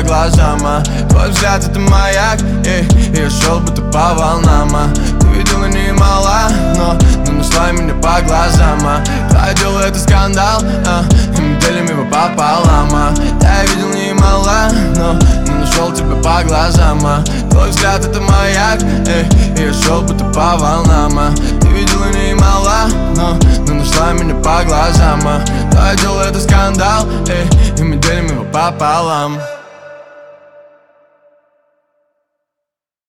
глазам, твой взгляд это маяк, и я шел будто по волнам, ты видела немало, но нашла меня по глазам, твое дело это скандал, и мы делим его пополам. Я видел немало, но нашел тебя по глазам, твой взгляд это маяк, и я шел будто по волнам. Ты видела немало, но нашла меня по глазам. Твое дело это скандал, и мы делим его пополам.